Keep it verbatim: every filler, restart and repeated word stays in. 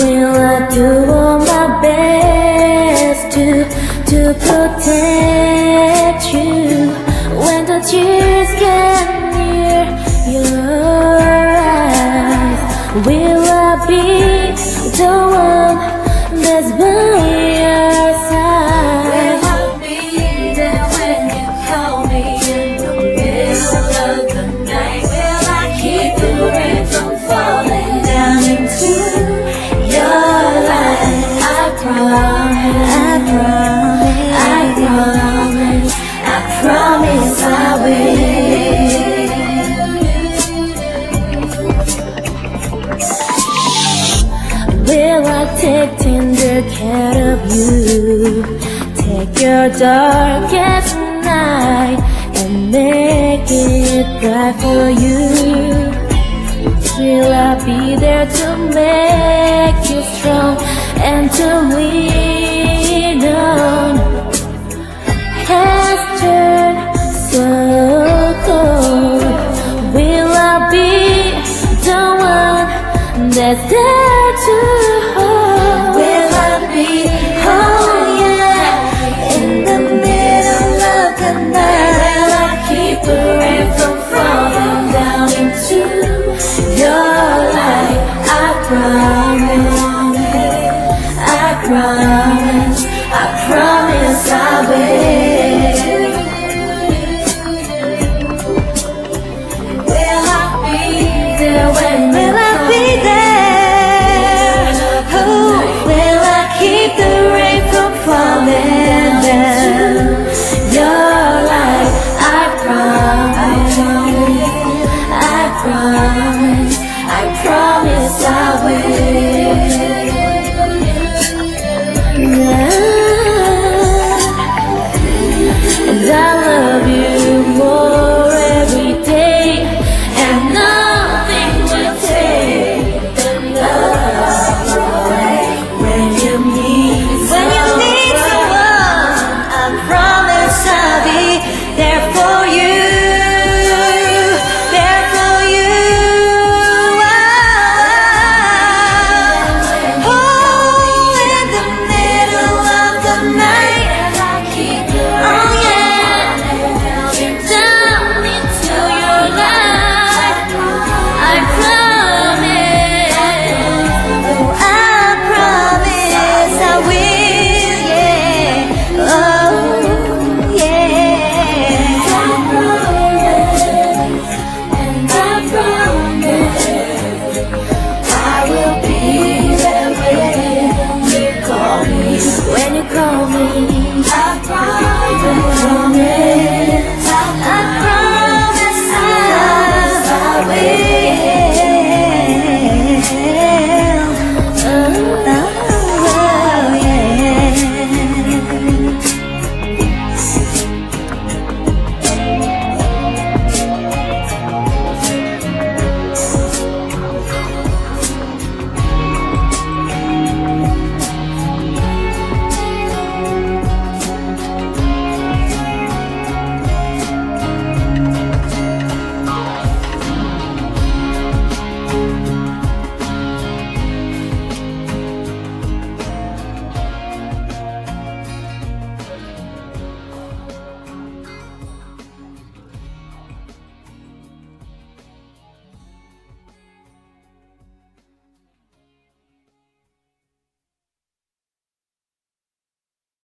Will I do all my best to, to protect you when the tears get near your eyes? Will I be the one that's by your side? Will I be there when you call me in the middle of the night? Will I keep the rain from falling down into your life? I promise, I promise, I promise, I promise I will. Will I take tender care of you, take your darkest night and make it bright for you? Will I be there to make you strong and to lean on? Has turned so cold. Will I be the one that's there to hold? Will I be Oh yeah, in the middle of the night? Will I keep the rain from falling down into your life? I promise, I promise.